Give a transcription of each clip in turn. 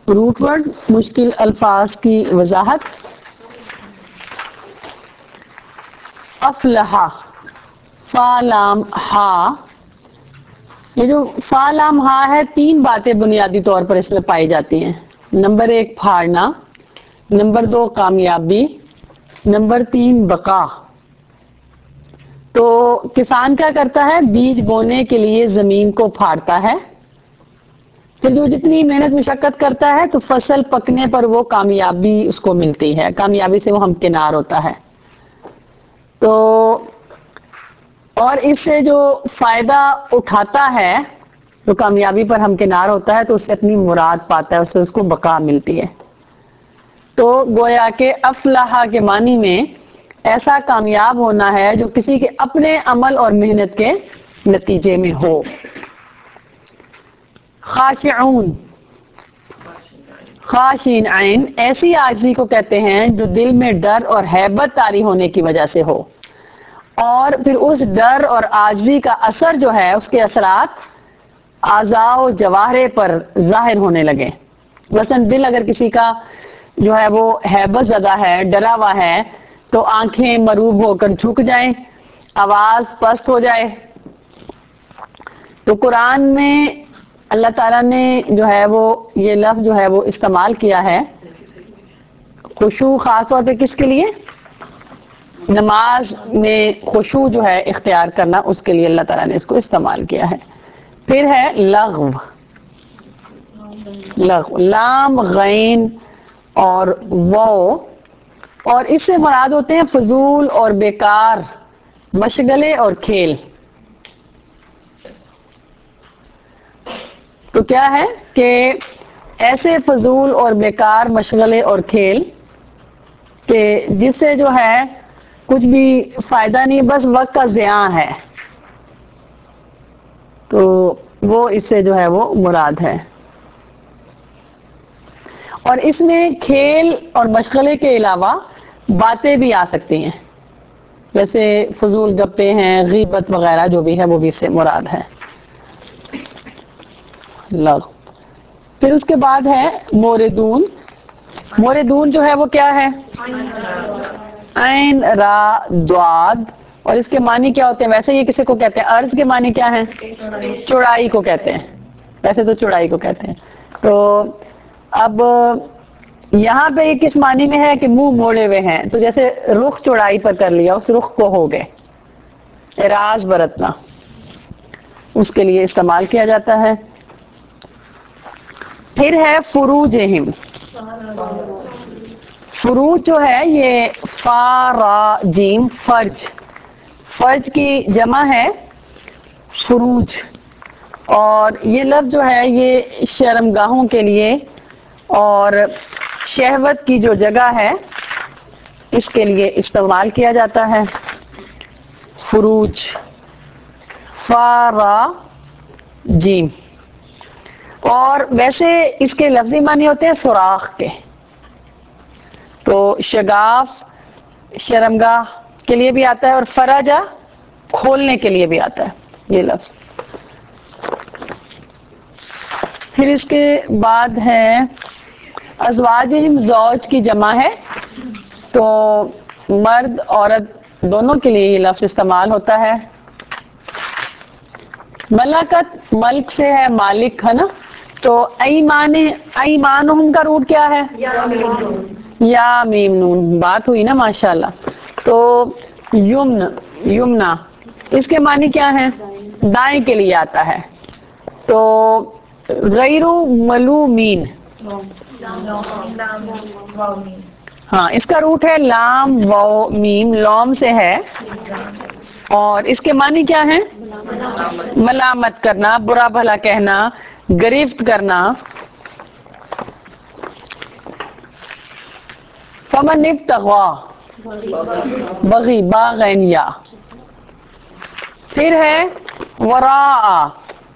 Root word مشکل الفاظ کی وضاحت. افلح، فا لام ہا. یہ جو فا لام ہا ہے، تین باتیں بنیادی طور پر اس میں پائی جاتی ہیں. نمبر 1 پھاڑنا، نمبر 2 کامیابی، نمبر 3 بقا. تو کسان کیا کرتا ہے؟ بیج بونے کے لیے زمین کو پھاڑتا ہے، پھر جو جتنی محنت مشقت کرتا ہے تو فصل پکنے پر وہ کامیابی اس کو ملتی ہے، کامیابی سے وہ ہمکنار ہوتا ہے. تو اور اس سے جو فائدہ اٹھاتا ہے، جو کامیابی پر ہمکنار ہوتا ہے، تو اس سے اپنی مراد پاتا ہے، اس سے اس کو بقا ملتی ہے. تو گویا کہ افلاح کے معنی میں ایسا کامیاب ہونا ہے جو کسی کے اپنے عمل اور محنت کے نتیجے میں ہو. خاشعون، خاشین عین، ایسی عاجزی کو کہتے ہیں جو دل میں ڈر اور ہیبت طاری ہونے کی وجہ سے ہو، اور پھر اس ڈر اور عاجزی کا اثر جو ہے، اس کے اثرات اعضاء و جوارح پر ظاہر ہونے لگے. مثلا دل اگر کسی کا جو ہے وہ ہیبت زدہ ہے، ڈرا ہوا ہے، تو آنکھیں مروب ہو کر جھک جائیں، آواز پست ہو جائے. تو قرآن میں اللہ تعالیٰ نے جو ہے وہ یہ لفظ جو ہے وہ استعمال کیا ہے خشوع، خاص طور پہ کس کے لیے؟ نماز میں خشوع جو ہے اختیار کرنا، اس کے لیے اللہ تعالیٰ نے اس کو استعمال کیا ہے. پھر ہے لغو، لغو لام غین اور واو، اور اس سے مراد ہوتے ہیں فضول اور بیکار مشغلے اور کھیل. تو کیا ہے کہ ایسے فضول اور بیکار مشغلے اور کھیل کہ جس سے جو ہے کچھ بھی فائدہ نہیں، بس وقت کا ضیاع ہے، تو وہ اس سے جو ہے وہ مراد ہے. اور اس میں کھیل اور مشغلے کے علاوہ باتیں بھی آ سکتی ہیں، جیسے فضول گپے ہیں، غیبت وغیرہ جو بھی ہے وہ بھی اس سے مراد ہے. لغو. پھر اس کے بعد ہے موردون. موردون جو ہے وہ کیا ہے؟ عین را ضاد. اور اس کے معنی کیا ہوتے ہیں؟ ویسے یہ کسی کو کہتے ہیں، عرض کے معنی کیا ہیں؟ چوڑائی کو کہتے ہیں، ویسے تو چوڑائی کو کہتے ہیں. تو اب یہاں پہ یہ کس معنی میں ہے کہ منہ موڑے ہوئے ہیں، تو جیسے رخ چوڑائی پر کر لیا، اس رخ کو ہو گئے. اعراض برتنا، اس کے لیے استعمال کیا جاتا ہے. پھر ہے فروجہم. فروج جو ہے یہ فا را جیم، فرج، فرج کی جمع ہے فروج. اور یہ لفظ جو ہے یہ شرمگاہوں کے لیے اور شہوت کی جو جگہ ہے اس کے لیے استعمال کیا جاتا ہے. فروج، فا را جیم. اور ویسے اس کے لفظی معنی ہوتے ہیں سوراخ کے. تو شگاف شرمگاہ کے لیے بھی آتا ہے، اور فرجا کھولنے کے لیے بھی آتا ہے یہ لفظ. پھر اس کے بعد ہے ازواجہم، زوج کی جمع ہے، تو مرد عورت دونوں کے لیے یہ لفظ استعمال ہوتا ہے. ملکت ملک سے ہے، مالک ہے نا. تو ایمانہم کا روٹ کیا ہے؟ یا میم نون. بات ہوئی نا ماشاءاللہ. تو یمن، یمنا، اس کے معنی کیا ہے؟ دائیں کے لیے آتا ہے. تو غیر ملومین، ہاں اس کا روٹ ہے لام واو میم، لام سے ہے، اور اس کے معنی کیا ہے؟ ملامت کرنا، برا بھلا کہنا، گرفت کرنا. فمن ابتغى بغی، باغین یا. پھر ہے وراء،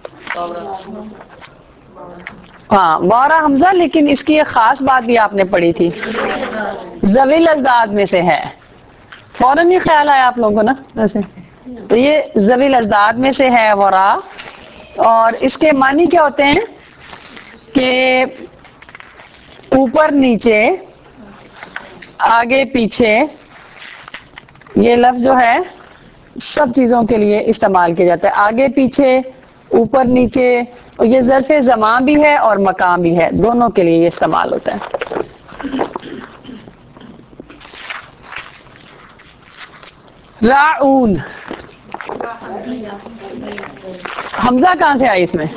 ہاں وارا حمزہ، لیکن اس کی ایک خاص بات بھی آپ نے پڑھی تھی، ذوی الاضداد میں سے ہے. فوراً ہی خیال آیا آپ لوگوں کو نا ویسے. تو یہ ذوی الاضداد میں سے ہے وراء، اور اس کے معنی کیا ہوتے ہیں کہ اوپر نیچے آگے پیچھے، یہ لفظ جو ہے سب چیزوں کے لیے استعمال کیا جاتا ہے. آگے پیچھے، اوپر نیچے، اور یہ ظرف زمان بھی ہے اور مکان بھی ہے، دونوں کے لیے یہ استعمال ہوتا ہے. راعون، حمزہ کہاں سے آئی اس میں؟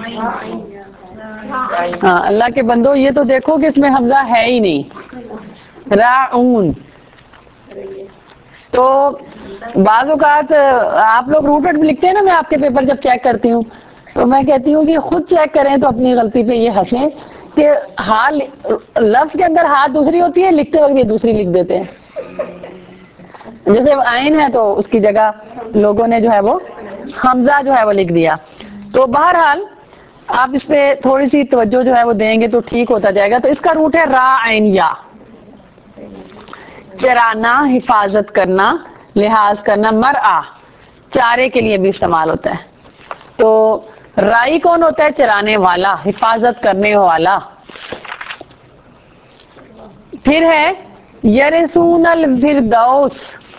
ہاں، اللہ کے بندو یہ تو دیکھو کہ اس میں حمزہ ہے ہی نہیں. راعون. تو بعض اوقات آپ لوگ روٹڈ بھی لکھتے ہیں نا، میں آپ کے پیپر جب چیک کرتی ہوں تو میں کہتی ہوں کہ خود چیک کریں تو اپنی غلطی پہ یہ ہنسیں کہ حال لفظ کے اندر ہاتھ دوسری ہوتی ہے، لکھتے وقت بھی دوسری لکھ دیتے ہیں. جیسے آئین ہے تو اس کی جگہ لوگوں نے جو ہے وہ حمزہ جو ہے وہ لکھ دیا. تو بہرحال آپ اس پہ تھوڑی سی توجہ جو ہے وہ دیں گے تو ٹھیک ہوتا جائے گا. تو اس کا روٹ ہے را عین یا. چرانا، حفاظت کرنا، لحاظ کرنا. مرعا، چارے کے لیے بھی استعمال ہوتا ہے. تو رائی کون ہوتا ہے؟ چرانے والا، حفاظت کرنے والا. پھر ہے یرثون الفردوس.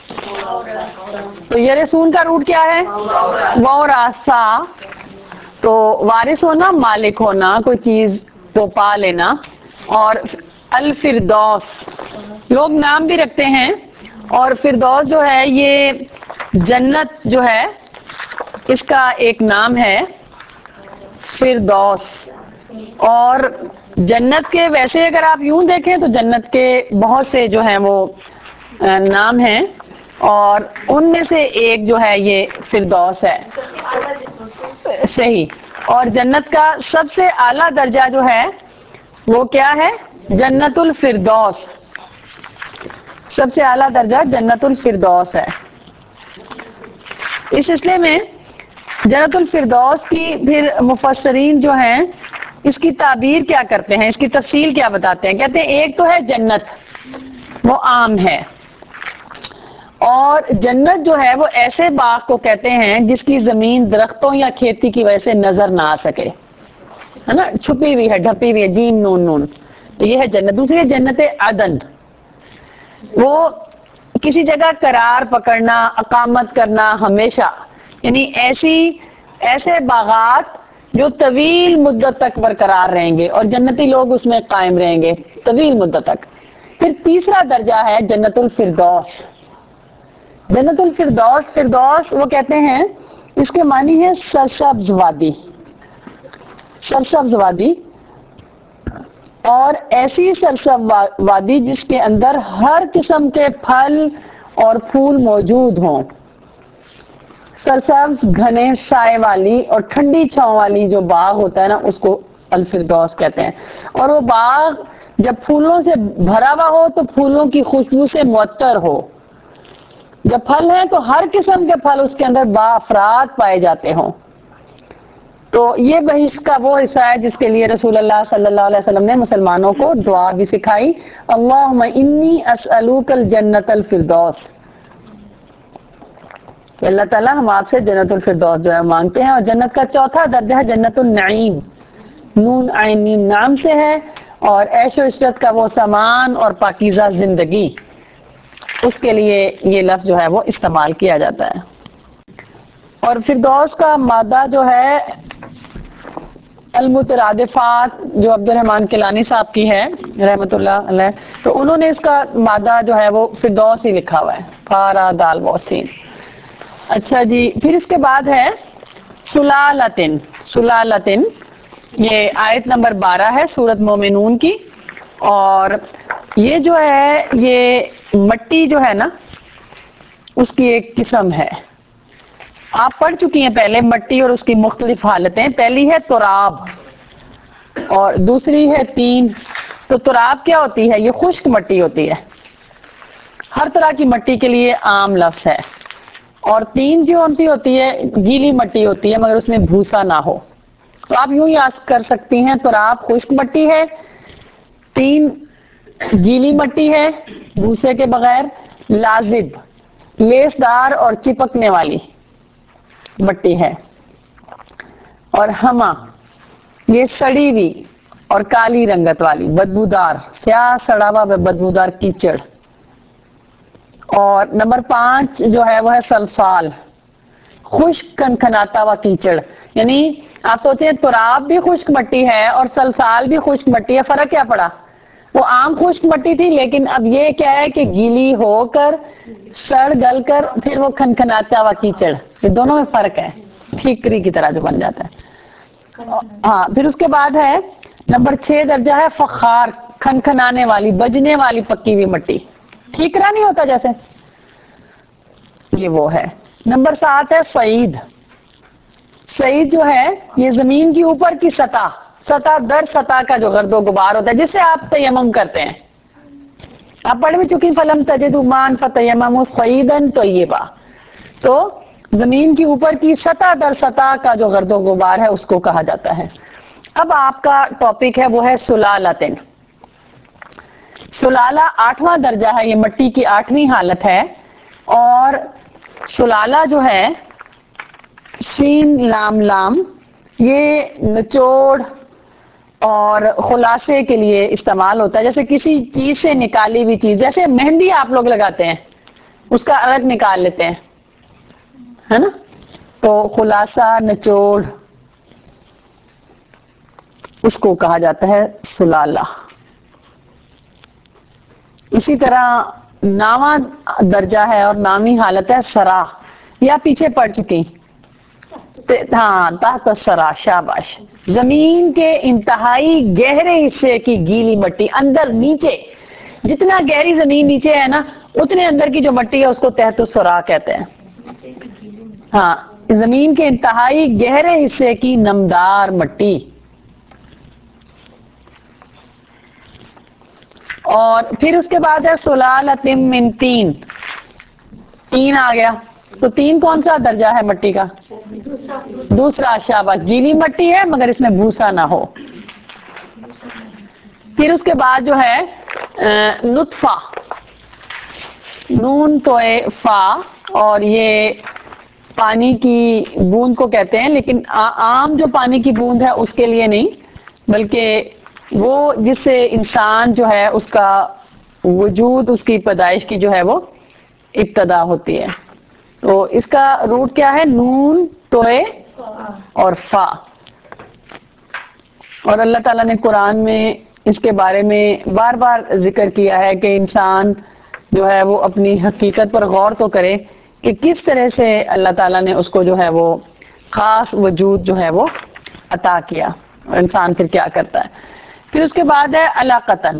تو یرثون کا روٹ کیا ہے؟ وورثا. تو وارث ہونا، مالک ہونا، کوئی چیز کو پا لینا. اور الفردوس، لوگ نام بھی رکھتے ہیں. اور فردوس جو ہے یہ جنت جو ہے اس کا ایک نام ہے فردوس. اور جنت کے ویسے اگر آپ یوں دیکھیں تو جنت کے بہت سے جو ہیں وہ نام ہیں، اور ان میں سے ایک جو ہے یہ فردوس ہے. صحیح. اور جنت کا سب سے اعلیٰ درجہ جو ہے وہ کیا ہے؟ جنت الفردوس. سب سے اعلیٰ درجہ جنت الفردوس ہے. اس سلسلے میں جنت الفردوس کی پھر مفسرین جو ہیں اس کی تعبیر کیا کرتے ہیں، اس کی تفصیل کیا بتاتے ہیں؟ کہتے ہیں ایک تو ہے جنت، وہ عام ہے. اور جنت جو ہے وہ ایسے باغ کو کہتے ہیں جس کی زمین درختوں یا کھیتی کی وجہ سے نظر نہ آ سکے، ہے نا، چھپی ہوئی ہے، ڈھپی ہوئی ہے، جیم نون نون. تو یہ ہے جنت. دوسری ہے جنت عدن. وہ کسی جگہ قرار پکڑنا، اقامت کرنا ہمیشہ، یعنی ایسے باغات جو طویل مدت تک برقرار رہیں گے اور جنتی لوگ اس میں قائم رہیں گے طویل مدت تک. پھر تیسرا درجہ ہے جنت الفردوس. جنت الفردوس، فردوس وہ کہتے ہیں اس کے معنی ہے سرسبز وادی. سرسبز وادی، اور ایسی سرسبز وادی جس کے اندر ہر قسم کے پھل اور پھول موجود ہوں. سرسبز، گھنے سائے والی اور ٹھنڈی چھاؤں والی جو باغ ہوتا ہے نا اس کو الفردوس کہتے ہیں. اور وہ باغ جب پھولوں سے بھرا ہوا ہو تو پھولوں کی خوشبو سے معطر ہو. جب پھل ہیں تو ہر قسم کے پھل اس کے اندر بافراد پائے جاتے ہوں. تو یہ بحث کا وہ حصہ ہے جس کے لیے رسول اللہ صلی اللہ علیہ وسلم نے مسلمانوں کو دعا بھی سکھائی، اللہم انی اسألوک الجنت الفردوس. کہ اللہ تعالیٰ ہم آپ سے جنت الفردوس جو ہے مانگتے ہیں. اور جنت کا چوتھا درجہ ہے جنت النعیم. نون عین میم نام سے ہے، اور عیش و عشرت کا وہ سامان اور پاکیزہ زندگی، اس کے لیے یہ لفظ جو ہے وہ استعمال کیا جاتا ہے. اور فردوس کا مادہ جو ہے المترادفات جو عبد الرحمن کیلانی صاحب کی ہے رحمۃ اللہ علیہ، تو انہوں نے اس کا مادہ جو ہے وہ فردوس ہی لکھا ہوا ہے، فارا دال وسین. اچھا جی، پھر اس کے بعد ہے سلالتن. سلالتن یہ آیت نمبر 12 ہے سورۃ مومنون کی. اور یہ جو ہے یہ مٹی جو ہے نا اس کی ایک قسم ہے. آپ پڑھ چکی ہیں پہلے مٹی اور اس کی مختلف حالتیں. پہلی ہے تراب اور دوسری ہے تین. تو تراب کیا ہوتی ہے؟ یہ خشک مٹی ہوتی ہے، ہر طرح کی مٹی کے لیے عام لفظ ہے. اور تین جو سی ہوتی ہے گیلی مٹی ہوتی ہے مگر اس میں بھوسا نہ ہو. تو آپ یوں یاد کر سکتی ہیں تراب خشک مٹی ہے، تین گیلی مٹی ہے بھوسے کے بغیر، لازب لیس دار اور چپکنے والی مٹی ہے، اور ہما یہ سڑی ہوئی اور کالی رنگت والی بدبودار، سیاہ سڑا ہوا بدبودار کیچڑ. اور نمبر 5 جو ہے وہ ہے سلسال، خشک کھنکھناتا ہوا کیچڑ. یعنی آپ سوچیں تراب بھی خشک مٹی ہے اور سلسال بھی خشک مٹی ہے، فرق کیا پڑا؟ وہ عام خشک مٹی تھی، لیکن اب یہ کیا ہے کہ گیلی ہو کر سڑ گل کر پھر وہ کھنکھناتا ہوا کیچڑ. یہ دونوں میں فرق ہے، ٹھیکری کی طرح جو بن جاتا ہے. ہاں پھر اس کے بعد ہے نمبر 6 درجہ ہے فخار، کھنکھنانے والی بجنے والی پکی ہوئی مٹی. ٹھیکرا نہیں ہوتا جیسے، یہ وہ ہے. نمبر 7 ہے سعید. سعید جو ہے یہ زمین کی اوپر کی سطح در سطح کا جو گرد و غبار ہوتا ہے جس سے آپ تیمم کرتے ہیں. آپ پڑھ بھی چکی فلم تجدوا ماء فتیمموا صعیدا طیبا. تو زمین کی اوپر کی سطح در سطح کا جو گرد و غبار ہے اس کو کہا جاتا ہے. اب آپ کا ٹاپک ہے وہ ہے سلالتن. سلالہ 8واں درجہ ہے، یہ مٹی کی 8ویں حالت ہے. اور سلالہ جو ہے سین لام لام، یہ نچوڑ اور خلاصے کے لیے استعمال ہوتا ہے. جیسے کسی چیز سے نکالی ہوئی چیز، جیسے مہندی آپ لوگ لگاتے ہیں اس کا الگ نکال لیتے ہیں، ہے نا؟ تو خلاصہ نچوڑ اس کو کہا جاتا ہے سلالہ. اسی طرح ناواں درجہ ہے اور نامی حالت ہے سرا، یا پیچھے پڑ چکی. ہاں تحت السرا، شاباش. زمین کے انتہائی گہرے حصے کی گیلی مٹی، اندر نیچے جتنا گہری زمین نیچے ہے نا اتنے اندر کی جو مٹی ہے اس کو تحت السرا کہتے ہیں. ہاں زمین کے انتہائی گہرے حصے کی نمدار مٹی. اور پھر اس کے بعد ہے سلالۃ من طین. تین آ گیا، تو تین کون سا درجہ ہے مٹی کا؟ دوسرا. شاباش، گیلی مٹی ہے مگر اس میں بھوسا نہ ہو. پھر اس کے بعد جو ہے نطفہ، نون توئے فا، اور یہ پانی کی بوند کو کہتے ہیں، لیکن عام جو پانی کی بوند ہے اس کے لیے نہیں، بلکہ وہ جس سے انسان جو ہے اس کا وجود، اس کی پیدائش کی جو ہے وہ ابتدا ہوتی ہے. تو اس کا روٹ کیا ہے؟ نون توئے اور فا. اور اللہ تعالیٰ نے قرآن میں اس کے بارے میں بار بار ذکر کیا ہے کہ انسان جو ہے وہ اپنی حقیقت پر غور تو کرے کہ کس طرح سے اللہ تعالیٰ نے اس کو جو ہے وہ خاص وجود جو ہے وہ عطا کیا، اور انسان پھر کیا کرتا ہے. پھر اس کے بعد ہے علاقتن،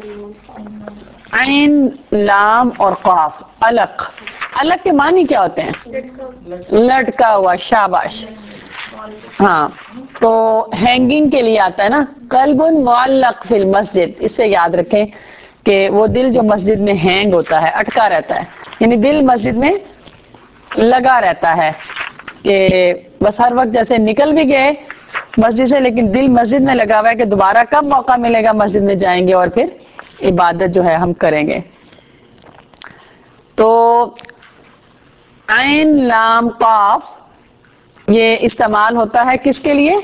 عین لام اور قاف. علق، علق کے معنی کیا ہوتے ہیں؟ لٹکا ہوا. شاباش. ہاں تو ہینگنگ کے لیے آتا ہے نا. قلب معلق فی المسجد، اس سے یاد رکھیں کہ وہ دل جو مسجد میں ہینگ ہوتا ہے، اٹکا رہتا ہے، یعنی دل مسجد میں لگا رہتا ہے کہ بس ہر وقت جیسے نکل بھی گئے مسجد سے لیکن دل مسجد میں لگا ہوا ہے کہ دوبارہ کب موقع ملے گا مسجد میں جائیں گے اور پھر عبادت جو ہے ہم کریں گے. تو عین لام قاف یہ استعمال ہوتا ہے کس کے لیے؟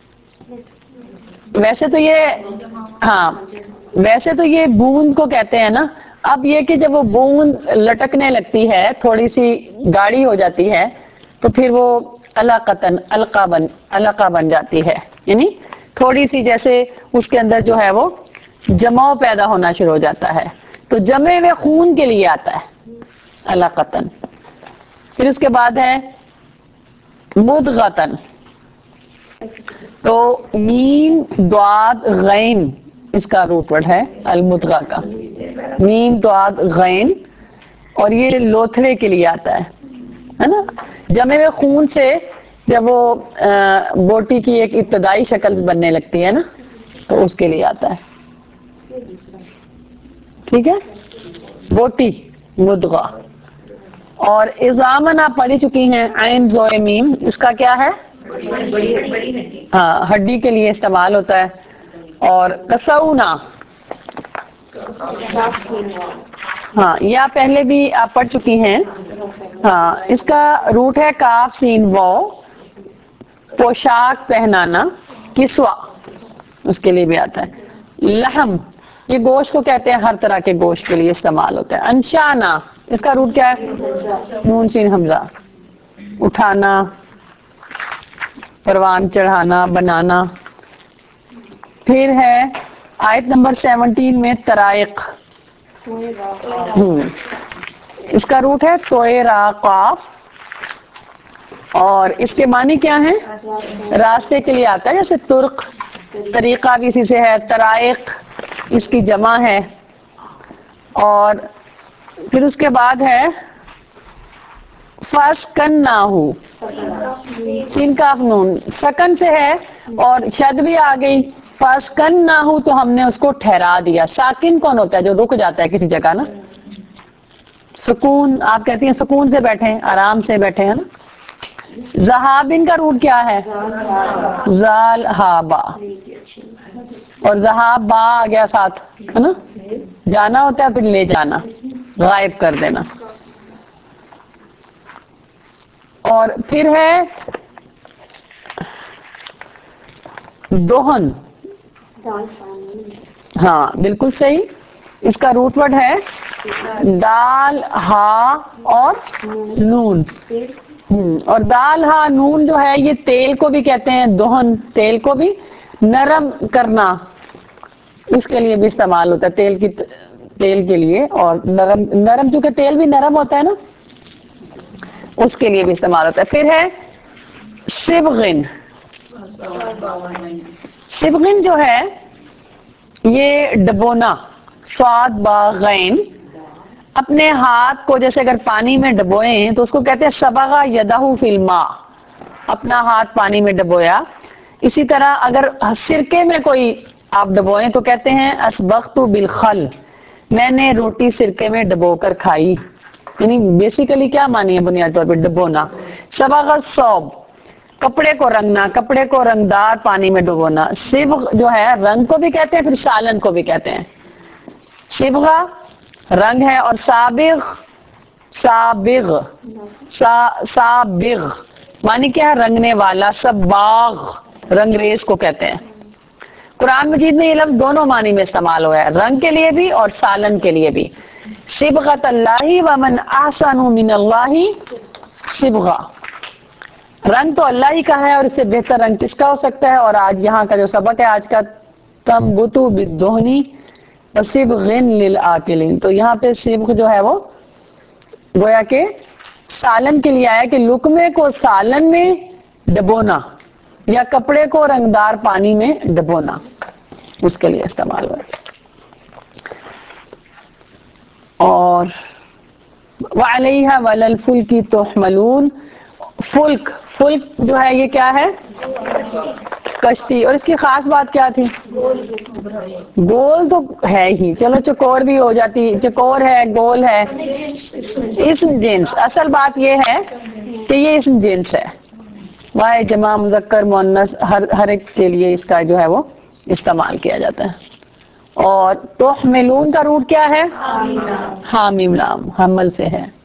ویسے تو یہ بوند کو کہتے ہیں نا. اب یہ کہ جب وہ بوند لٹکنے لگتی ہے، تھوڑی سی گاڑی ہو جاتی ہے، تو پھر وہ علاقتن علقہ بن جاتی ہے، یعنی تھوڑی سی جیسے اس کے اندر جو ہے وہ جماؤ پیدا ہونا شروع ہو جاتا ہے. تو جمے ہوئے خون کے لیے آتا ہے علاقتن. پھر اس کے بعد ہے مدغتن. تو میم ضاد غین اس کا روٹ ورڈ ہے المدغہ کا. میم ضاد غین، اور یہ لوتھڑے کے لیے آتا ہے نا. جمے ہوئے خون سے جب وہ بوٹی کی ایک ابتدائی شکل بننے لگتی ہے نا تو اس کے لیے آتا ہے. ٹھیک ہے، بوٹی مدغہ. اور اضامن آپ پڑھی چکی ہیں، عین زوئے میم، اس کا کیا ہے؟ ہاں ہڈی کے لیے استعمال ہوتا ہے. اور کسونا، ہاں یا پہلے بھی آپ پڑھ چکی ہیں. ہاں اس کا روٹ ہے کاف سین واو، پوشاک پہنانا، کسوا. اس کے لیے بھی آتا ہے. لحم یہ گوشت کو کہتے ہیں, ہر طرح کے گوشت کے لیے استعمال ہوتا ہے. انشانہ اس کا روٹ کیا ہے؟ نون سین حمزہ, اٹھانا, پروان چڑھانا, بنانا. پھر ہے آیت نمبر 17 میں ترائق, اس کا روٹ ہے توئراقاف, اور اس کے معنی کیا ہیں؟ راستے کے لیے آتا ہے, جیسے ترک, طریقہ بھی اسی سے ہے. ترائق اس کی جمع ہے. اور پھر اس کے بعد ہے فَاسْكَنَّاهُ, سین کاف نون سکن سے ہے اور شد بھی آ گئی. فَاسْكَنَّاهُ تو ہم نے اس کو ٹھہرا دیا. ساکن کون ہوتا ہے؟ جو رک جاتا ہے کسی جگہ نا. سکون آپ کہتی ہیں سکون سے بیٹھے ہیں, آرام سے بیٹھے ہیں نا. ذہابن کا روٹ کیا ہے؟ زال ہابا, اور ذہاب با آ گیا ساتھ ہے نا, جانا ہوتا ہے پھر لے جانا, غائب کر دینا. اور پھر ہے دوہن, ہاں بالکل صحیح. اس کا روٹ ورڈ ہے دال ہا اور نون. اور دال ہا نون جو ہے یہ تیل کو بھی کہتے ہیں دوہن, تیل کو بھی نرم کرنا, اس کے لیے بھی استعمال ہوتا ہے. تیل کے لیے, اور نرم چونکہ تیل بھی نرم ہوتا ہے نا, اس کے لیے بھی استعمال ہوتا ہے. پھر ہے صبغن. صبغن جو ہے یہ ڈبونا, صاد با غین. اپنے ہاتھ کو جیسے اگر پانی میں ڈبوئیں تو اس کو کہتے ہیں صبغ یدہ فی الماء, اپنا ہاتھ پانی میں ڈبویا. اسی طرح اگر سرکے میں کوئی آپ ڈبوئیں تو کہتے ہیں اسبغت بالخل, میں نے روٹی سرکے میں ڈبو کر کھائی. یعنی بیسیکلی کیا معنی ہے بنیادی طور پہ ڈبونا؟ صبغ الثوب, کپڑے کو رنگنا, کپڑے کو رنگدار پانی میں ڈبونا. صبغ جو ہے رنگ کو بھی کہتے ہیں, پھر سالن کو بھی کہتے ہیں. صبغہ رنگ ہے, اور سابغ معنی کیا ہے؟ رنگنے والا. صباغ رنگریز کو کہتے ہیں. قرآن مجید میں یہ لفظ دونوں معنی میں استعمال ہوا ہے, رنگ کے لیے بھی اور سالن کے لیے بھی. صبغۃ اللہ ومن احسن من اللہ صبغہ, رنگ تو اللہ ہی کا ہے اور اس سے بہتر رنگ کس کا ہو سکتا ہے. اور آج یہاں کا جو سبق ہے آج کا, تنبتو بالدہن وصبغ للآکلین, تو یہاں پہ صبغ جو ہے وہ گویا کہ سالن کے لیے آیا, کہ لقمے کو سالن میں ڈبونا یا کپڑے کو رنگدار پانی میں ڈبونا, اس کے لیے استعمال ہوا. اور وعلیہا وعلی الفلک تحملون, فلک جو ہے یہ کیا ہے؟ کشتی. اور اس کی خاص بات کیا تھی؟ گول تو ہے ہی, چلو چکور بھی ہو جاتی, چکور ہے, گول ہے, اسم جنس. اصل بات یہ ہے کہ یہ اسم جنس ہے, واحد جمع مذکر مؤنث ہر ایک کے لیے اس کا جو ہے وہ استعمال کیا جاتا ہے. اور تحملون کا روٹ کیا ہے؟ حامیم لام, حمل سے ہے.